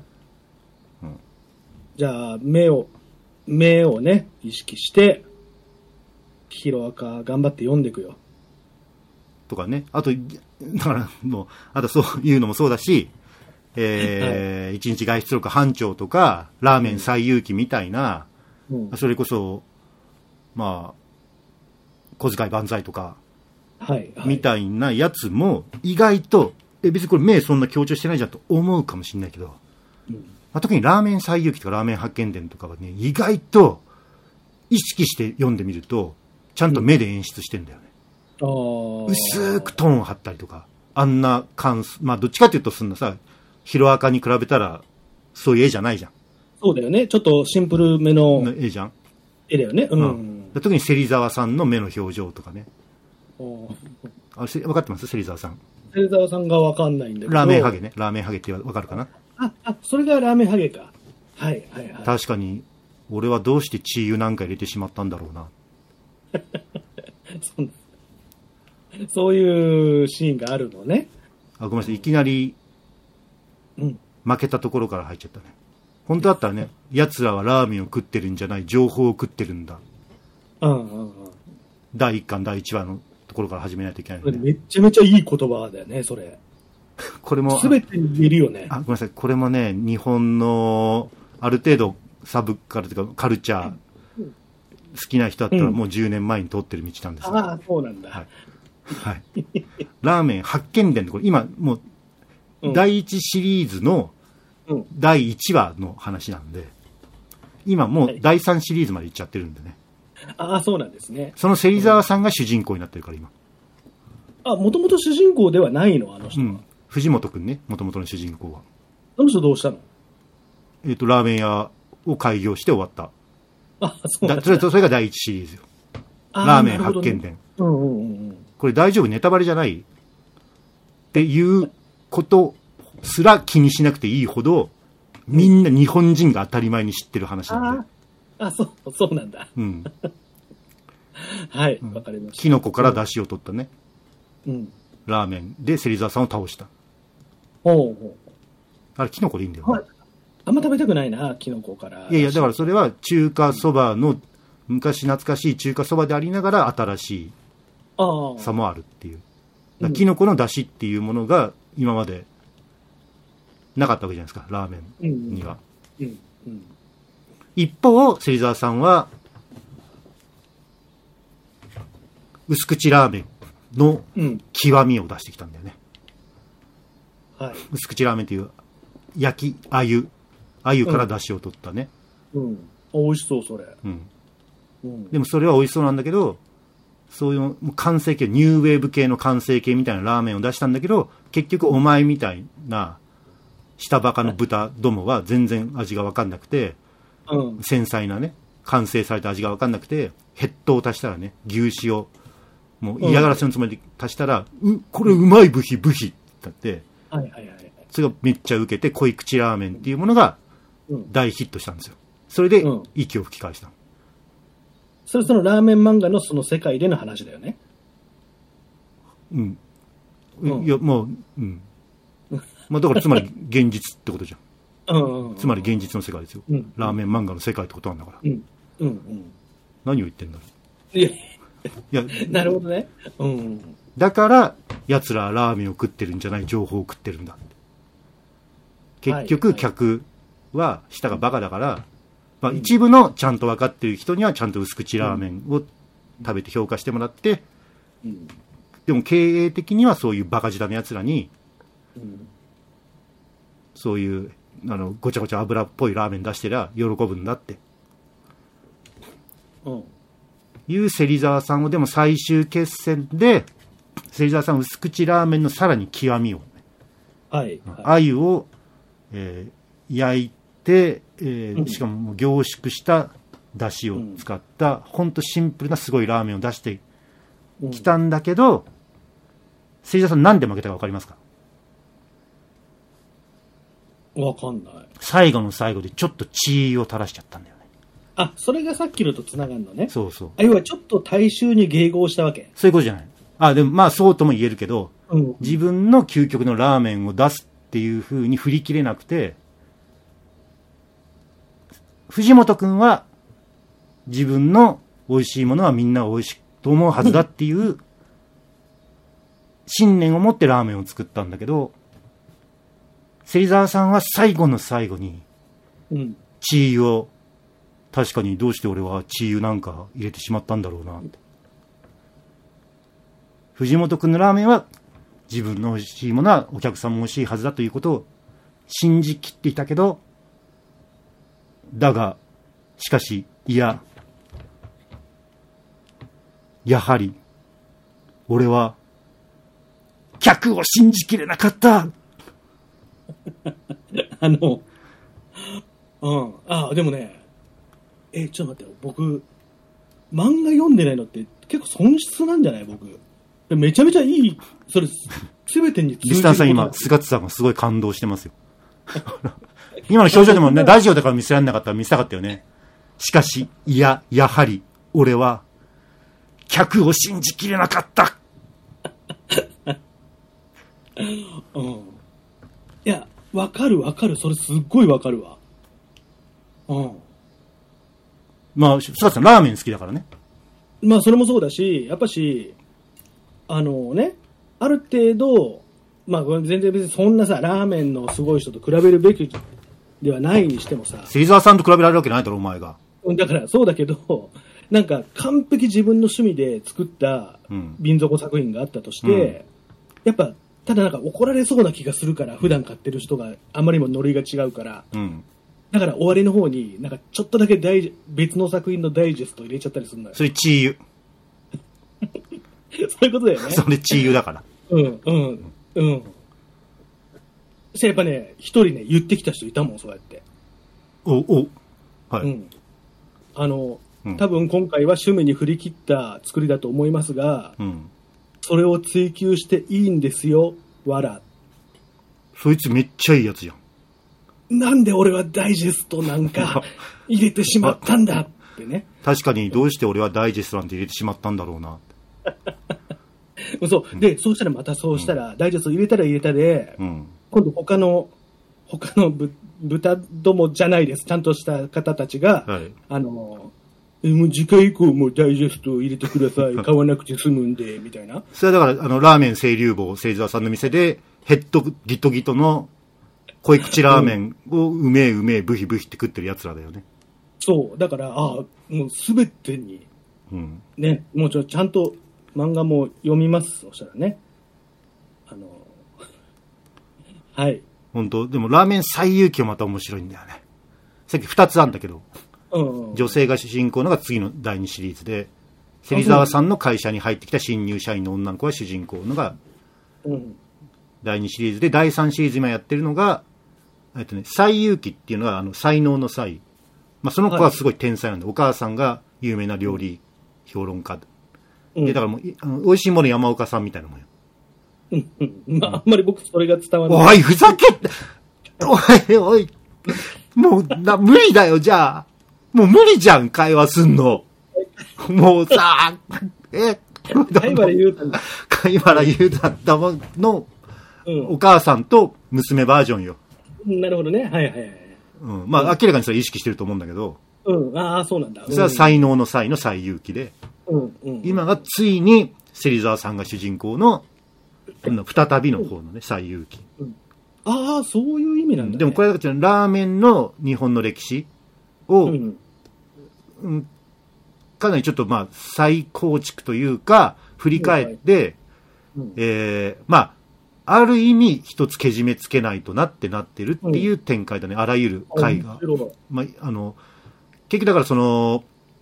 じゃあ、目をね、意識して、ヒロアカ頑張って読んでいくよ。 とかね。あと、だからもう、あとそういうのもそうだし、一日外出力班長とか、ラーメン最有機みたいな、それこそ、まあ、小遣い万歳とか、みたいなやつも、意外と、別にこれ目そんな強調してないじゃんと思うかもしれないけど、まあ、特にラーメン最有機とかラーメン発見伝とかはね、意外と意識して読んでみると、ちゃんと目で演出してんだよね。薄くトーンを張ったりとか、あんなまあどっちかというとそんなさ、ヒロアカに比べたら、そういう絵じゃないじゃん。そうだよね。ちょっとシンプルめの絵じゃん。絵だよね。特に芹沢さんの目の表情とかね。分かってます？芹沢さん。芹沢さんが分かんないんだけど。ラーメンハゲね。ラーメンハゲって分かるかな？それがラーメンハゲか。はいはいはい。確かに、俺はどうしてチー油なんか入れてしまったんだろうな。そういうシーンがあるのね。ごめんなさい。いきなり、負けたところから入っちゃったね。本当だったらね、奴らはラーメンを食ってるんじゃない、情報を食ってるんだ。第1巻、第1話のところから始めないといけない、ね。めちゃめちゃいい言葉だよね、それ。これも。すべてに言えるよね。ごめんなさい。これもね、日本の、ある程度、サブカルというか、カルチャー、好きな人だったらもう10年前に通ってる道なんですよ。ああ、そうなんだ。はい。はい。ラーメン発見伝ってこれ、今、もう、第1シリーズの、第1話の話なんで、今もう第3シリーズまで行っちゃってるんでね。ああ、そうなんですね。その芹沢さんが主人公になってるから、今。もともと主人公ではないの、あの人は。藤本くんね、もともとの主人公は。あの人どうしたの？ラーメン屋を開業して終わった。そうなんだ。それが第1シリーズよ。ラーメン発見伝。これ大丈夫？ネタバレじゃない？っていうことすら気にしなくていいほど、みんな日本人が当たり前に知ってる話なんで。そうなんだ。はい、わかりました。キノコから出汁を取ったね。ラーメンで芹沢さんを倒した。あれ、キノコでいいんだよね。あんま食べたくないな、キノコから。いや、だからそれは中華そばの、昔懐かしい中華そばでありながら新しい差もあるっていう。キノコの出汁っていうものが今までなかったわけじゃないですか、ラーメンには。一方、芹沢さんは、薄口ラーメンの極みを出してきたんだよね。薄口ラーメンっていう焼き鮎から出汁を取ったね。美味しそう、それ。でもそれは美味しそうなんだけど、そういう完成形、ニューウェーブ系の完成形みたいなラーメンを出したんだけど、結局お前みたいな下バカの豚どもは全然味が分かんなくて、繊細なね、完成された味が分かんなくて、ヘッドを足したらね、牛脂をもう嫌がらせのつもりで足したら、これうまいブヒだって、それがめっちゃ受けて、濃い口ラーメンっていうものが大ヒットしたんですよ。それで息を吹き返した。そのラーメン漫画のその世界での話だよね。いや、もう、まあだからつまり現実ってことじゃん。つまり現実の世界ですよ。ラーメン漫画の世界ってことなんだから。何を言ってんだろう。いや、なるほどね。だから、奴らはラーメンを食ってるんじゃない、情報を食ってるんだ。結局、客は舌がバカだから、まあ一部のちゃんと分かってる人にはちゃんと薄口ラーメンを食べて評価してもらって、でも経営的にはそういうバカ舌の奴らに、そういうごちゃごちゃ油っぽいラーメン出してりゃ喜ぶんだって、いう芹沢さんを、でも最終決戦で芹沢さん薄口ラーメンのさらに極みを、鮎を、焼いて、しかももう凝縮した出汁を使った、ほんとシンプルなすごいラーメンを出してきたんだけど、芹沢さんなんで負けたか分かりますか？ わかんない。 最後の最後でちょっと血を垂らしちゃったんだよね。 あ、それがさっきのと繋がるのね。 そうそう。 要はちょっと大衆に迎合したわけ。 そういうことじゃない。あ、でもまあそうとも言えるけど、自分の究極のラーメンを出すっていう風に振り切れなくて、藤本くんは自分の美味しいものはみんな美味しいと思うはずだっていう信念を持ってラーメンを作ったんだけど、芹沢さんは最後の最後にチー油を、確かにどうして俺はチー油なんか入れてしまったんだろうなって。藤本くんのラーメンは自分の美味しいものはお客さんも美味しいはずだということを信じきっていたけど、だがしかしいや、やはり俺は客を信じきれなかった。 でもね、ちょっと待ってよ、僕漫画読んでないのって結構損失なんじゃない？僕めちゃめちゃいい、それ全てにリスナーさん今菅津さんがすごい感動してますよ。今の表情でもね、ラジオだから見せられなかったら見せたかったよね。しかしいや、やはり俺は客を信じきれなかった。 いや、わかる、それすっごいわかるわ。 まあ、菅津さんラーメン好きだからね。 まあ、それもそうだし、やっぱし、ある程度、まあ、全然別にそんなさ、ラーメンのすごい人と比べるべきではないにしてもさ。 芹沢さんと比べられるわけないだろ、お前が。 だから、そうだけど、なんか、完璧自分の趣味で作った瓶底作品があったとして、やっぱ、ただなんか怒られそうな気がするから、普段買ってる人があまりにもノリが違うから、だから終わりの方に、なんかちょっとだけ別の作品のダイジェスト入れちゃったりするんだよ。 それチー油。 そういうことだよね。 それチー油だから。 そしてやっぱね、一人ね、言ってきた人いたもん、そうやって。 はい。 多分今回は趣味に振り切った作りだと思いますが、それを追求していいんですよ、わら。 そいつめっちゃいいやつじゃん。 なんで俺はダイジェストなんか入れてしまったんだってね。 確かにどうして俺はダイジェストなんて入れてしまったんだろうな。 そう。で、そうしたらまたそうしたら、ダイジェスト入れたら入れたで、今度他の豚どもじゃないです。ちゃんとした方たちが、もう次回以降もダイジェスト入れてください。買わなくて済むんで、みたいな。 それはだから、ラーメン清流坊、芹沢さんの店で、ギトギトの濃い口ラーメンをうめえブヒブヒって食ってる奴らだよね。 そう。だから、もうすべてに、ね、もうちゃんと漫画も読みます。そしたらね。はい。 本当でもラーメン最遊記はまた面白いんだよね。さっき2つあるんだけど、女性が主人公のが次の第2シリーズで、芹沢さんの会社に入ってきた新入社員の女の子が主人公のが第2シリーズで、第3シリーズ今やってるのが、最遊記っていうのは才能の才。まあ、その子はすごい天才なんで、お母さんが有名な料理評論家で、だからもう美味しいもの山岡さんみたいなもんよ。 まあ、あんまり僕それが伝わらない。 おい、ふざけおい、もう無理だよ、じゃあ。もう無理じゃん、会話すんの。もうさ、 貝原雄太貝原雄太のお母さんと娘バージョンよ。 なるほどね。はいはいはい。 まあ、明らかにそれ意識してると思うんだけど。 そうなんだ。 それは才能の才の最遊記で。今がついに芹沢さんが主人公の再びの方のね、最遊記。 そういう意味なんだ、ね。 でもこれはラーメンの日本の歴史を、かなりちょっとまあ再構築というか振り返って、まあある意味一つけじめつけないとなってるっていう展開だね、あらゆる回が。まあ結局だから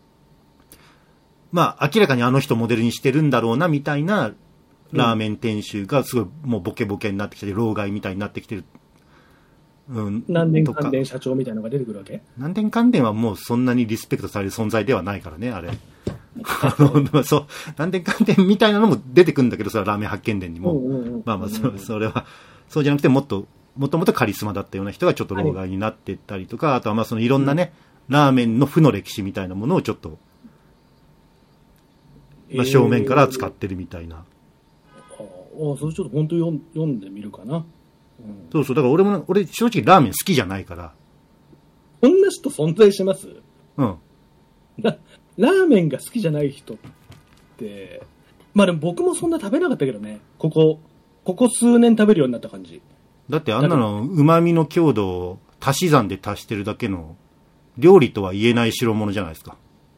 まあ明らかにあの人モデルにしてるんだろうなみたいなラーメン店主がすごいもうボケボケになってきて、老害みたいになってきてるうん。 南電関電社長みたいなのが出てくるわけ？ 南電関電はもうそんなにリスペクトされる存在ではないからね、あれ。そう、南電関電みたいなのも出てくるんだけどさ、ラーメン発見伝にも。まあまあ、それは、そうじゃなくてもともとカリスマだったような人がちょっと老害になっていったりとか、あとはまあそのいろんなね、ラーメンの負の歴史みたいなものをちょっと、まあ、正面から使ってるみたいな。 それちょっと本当読んでみるかな。 そうそう、だから俺正直ラーメン好きじゃないから。 こんな人存在します？ うん。 ラーメンが好きじゃない人って、まあでも僕もそんな食べなかったけどね。ここ数年食べるようになった感じ。 だってあんなの旨味の強度を足し算で足してるだけの料理とは言えない代物じゃないですか。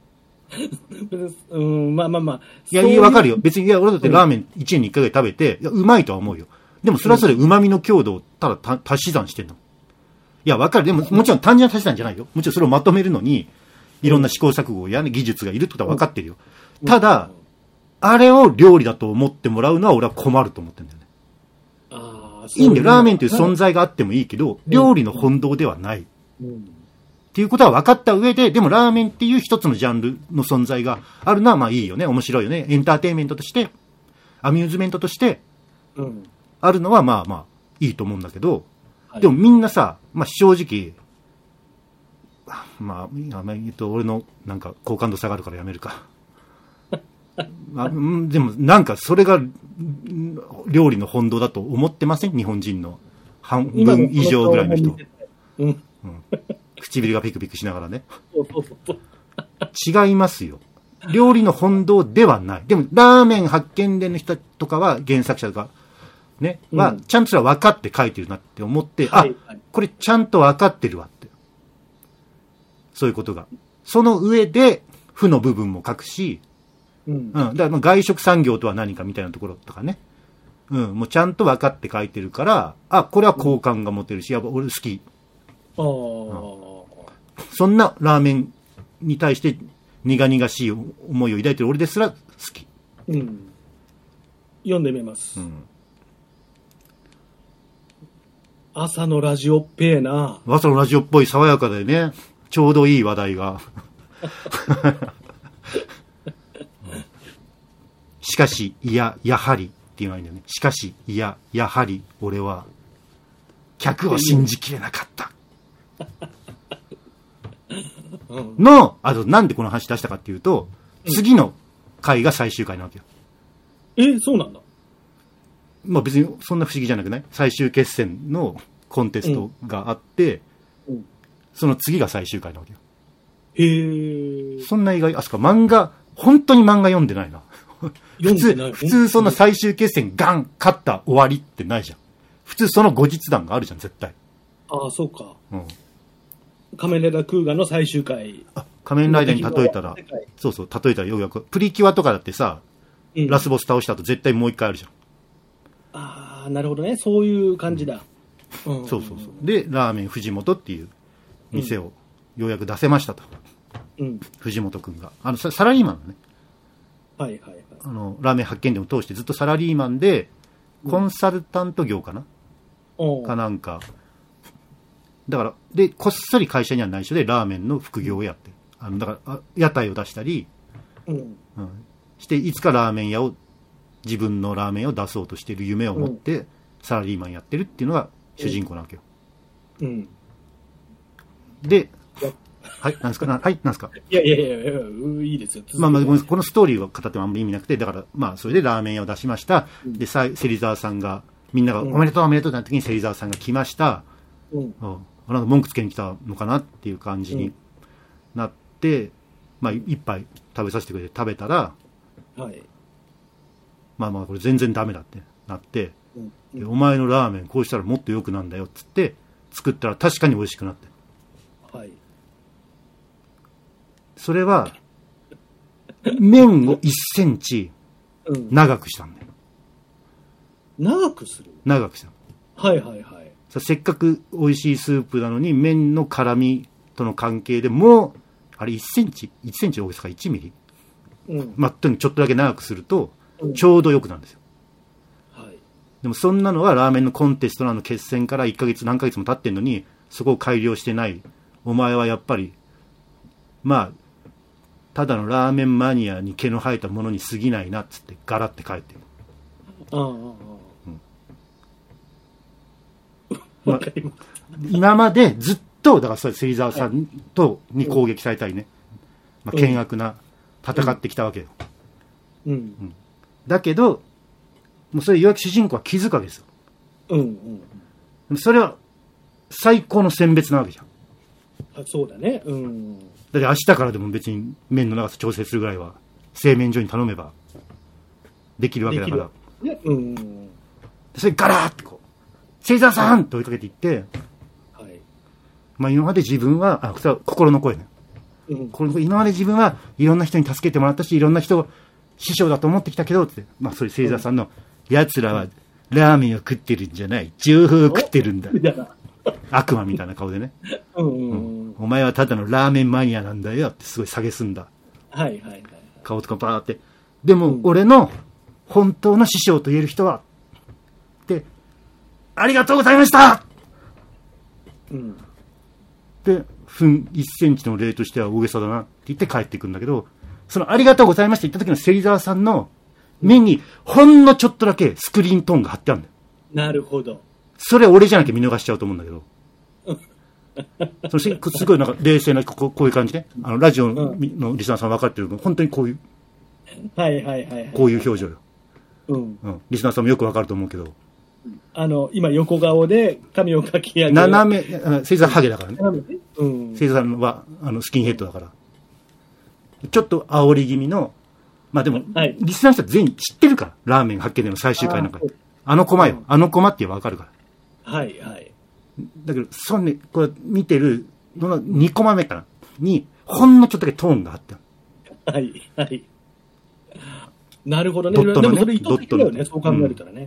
まあ。 いや、わかるよ。別に、いや、俺だってラーメン1年に1回ぐらい食べて、いや、うまいとは思うよ。でもそれはそれ旨味の強度をただ足し算してんの。いや、わかる。でももちろん単純な足し算じゃないよ。もちろんそれをまとめるのに、いろんな試行錯誤や技術がいるってことは分かってるよ。ただ、あれを料理だと思ってもらうのは俺は困ると思ってるんだよね。いいんだよ。ラーメンという存在があってもいいけど、料理の本道ではない。っていうことは分かった上で、でもラーメンっていう一つのジャンルの存在があるのはまあいいよね。面白いよね。エンターテインメントとして、アミューズメントとして、あるのはまあまあいいと思うんだけど、でもみんなさ、まあ正直、まあ、俺のなんか好感度下がるからやめるか。でもなんかそれが料理の本道だと思ってません？日本人の半分以上ぐらいの人。唇がピクピクしながらね。違いますよ。料理の本道ではない。でもラーメン発見伝の人とかは原作者とかね、はちゃんとそれは分かって書いてるなって思って、これちゃんと分かってるわって。そういうことが。その上で負の部分も書くし、だから外食産業とは何かみたいなところとかね。もうちゃんと分かって書いてるから、これは好感が持てるし、やっぱ俺好き。そんなラーメンに対して苦々しい思いを抱いてる俺ですら好き。 読んでみます。朝のラジオっぺーな。 朝のラジオっぽい爽やかでね、ちょうどいい話題が。しかし、いや、やはりっていうのがいいんだよね。しかし、いや、やはり俺は客を信じきれなかった。なんでこの話出したかっていうと、次の回が最終回なわけよ。 そうなんだ。 まあ別にそんな不思議じゃなくない？最終決戦のコンテストがあって、その次が最終回なわけよ。そんな意外、本当に漫画読んでないな。普通そんな最終決戦ガン、勝った終わりってないじゃん。普通その後日談があるじゃん、絶対。 そうか。仮面ライダークーガの最終回。 仮面ライダーに例えたら、例えたらようやく、プリキュアとかだってさ、ラスボス倒した後絶対もう一回あるじゃん。 なるほどね。そういう感じだ。 そう。で、ラーメン藤本っていう店をようやく出せましたと。藤本くんが。サラリーマンのね。ラーメン発見でも通してずっとサラリーマンで、コンサルタント業かな、かなんか。だから、で、こっそり会社には内緒でラーメンの副業をやってる。だから、屋台を出したり、して、いつかラーメン屋を、自分のラーメンを出そうとしている夢を持って、サラリーマンやってるっていうのが主人公なわけよ。で、なんすかいや、いいですよ。 まあ、このストーリーを語ってもあんまり意味なくて、だから、まあ、それでラーメン屋を出しました。で、芹沢さんが、みんながおめでとうおめでとうってなった時に芹沢さんが来ました。なんか文句つけに来たのかなっていう感じになって、まあ、一杯食べさせてくれて食べたら、まあこれ全然ダメだってなって、お前のラーメンこうしたらもっと良くなんだよっつって作ったら確かに美味しくなって、それは麺を1センチ長くしたんだよ。 長くしたせっかく美味しいスープなのに麺の辛みとの関係でもうあれ1センチ多いですか1ミリ、まあ、ちょっとだけ長くするとちょうどよくなるんですよ。 でもそんなのはラーメンのコンテストの決戦から1ヶ月何ヶ月も経ってんのに、そこを改良してない。お前はやっぱり、まあ、ただのラーメンマニアに毛の生えたものに過ぎないなっつってガラって帰ってる。まあ、今までずっとだからそれ芹沢さんとに攻撃されたりね、まあ、険悪な戦ってきたわけよ、だけどもうそれようやく主人公は気づくわけですよ、それは最高の選別なわけじゃん。 そうだね、 だって明日からでも別に麺の長さ調整するぐらいは製麺所に頼めばできるわけだから、それガラーってこう芹沢さんと追いかけていって、まあ今まで自分は、それは心の声ね。今まで自分はいろんな人に助けてもらったし、いろんな人を師匠だと思ってきたけど、って、まあそれ芹沢さんの、奴らはラーメンを食ってるんじゃない、情報を食ってるんだ。悪魔みたいな顔でね。お前はただのラーメンマニアなんだよってすごい蔑んだ。顔とかバーって。でも俺の本当の師匠と言える人は、で、ありがとうございました、で、1センチの例としては大げさだなって言って帰っていくんだけど、そのありがとうございました言った時の芹沢さんの目にほんのちょっとだけスクリーントーンが貼ってあるんだよ。 なるほど。 それ俺じゃなきゃ見逃しちゃうと思うんだけど。そのすごいなんか冷静なこういう感じね。ラジオのリスナーさん分かってるけど、本当にこういう。こういう表情よ。リスナーさんもよく分かると思うけど。 今横顔で髪をかき上げ斜め、芹沢ハゲだからね。芹沢さんはスキンヘッドだから。ちょっと煽り気味の、まあでも、リスナーの人は全員知ってるから。ラーメン発見での最終回なんか。コマよ。コマって言えば分かるから。だけど、これ見てるのの2コマ目かなに、ほんのちょっとだけトーンがあった。 なるほどね。でもそれ意図的だよね、そう考えたらね。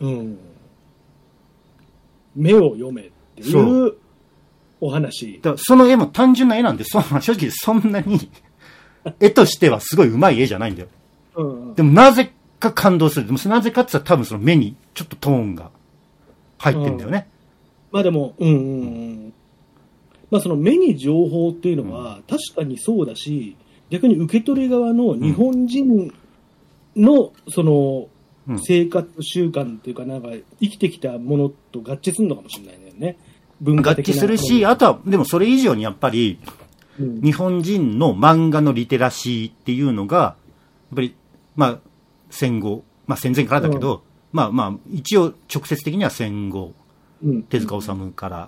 目を読めっていうお話。 だその絵も単純な絵なんで、正直そんなに絵としてはすごい上手い絵じゃないんだよ。でもなぜか感動する。でもなぜかって言ったら多分その目にちょっとトーンが入ってんだよね。 まあでも、まあその目に情報っていうのは確かにそうだし、逆に受け取り側の日本人のその生活習慣っていうかなんか生きてきたものと合致するのかもしれないね。文化的な。合致するし、あとはでもそれ以上にやっぱり日本人の漫画のリテラシーっていうのがやっぱりまあ戦後、まあ戦前からだけど、まあ一応直接的には戦後。手塚治虫から、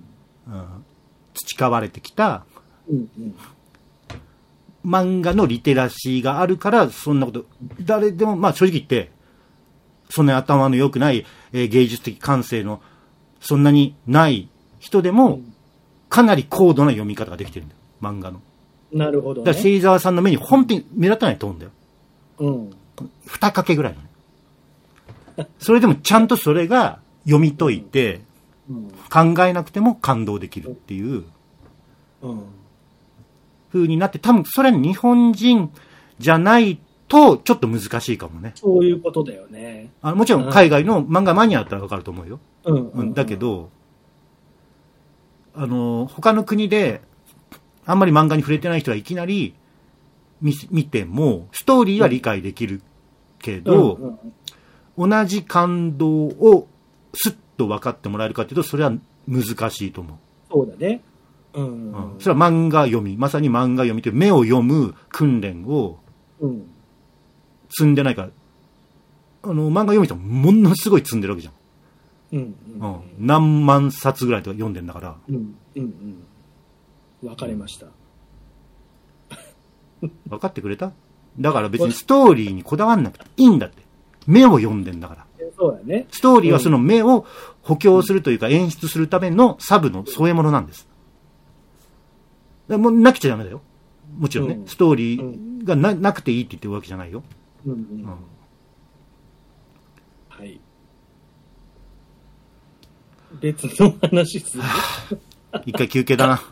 培われてきた、漫画のリテラシーがあるから、そんなこと、誰でも、まあ正直言って、そんなに頭の良くない、芸術的感性の、そんなにない人でも、かなり高度な読み方ができてるんだよ、漫画の。 なるほど、ね。 だから芹沢さんの目に本当に目立たないと思うんだよ。2掛けぐらいのね。それでもちゃんとそれが、読み解いて、考えなくても感動できるっていう風になって、多分それは日本人じゃないとちょっと難しいかもね。 そういうことだよね。 もちろん海外の漫画マニアだったらわかると思うよ。だけど、他の国であんまり漫画に触れてない人がいきなり見ても、ストーリーは理解できるけど、同じ感動をスッと分かってもらえるかというと、それは難しいと思う。 そうだね。 それは漫画読み、まさに漫画読みという目を読む訓練を積んでないから、漫画読みとものすごい積んでるわけじゃん。何万冊ぐらいとか読んでんだから。 分かりました。 分かってくれた？だから別にストーリーにこだわんなくていいんだって。目を読んでんだから。 そうだね。 ストーリーはその目を補強するというか演出するためのサブの添え物なんです。もうなくちゃダメだよ。もちろんね。ストーリーがなくていいって言ってるわけじゃないよ。 はい。別の話する。 一回休憩だな。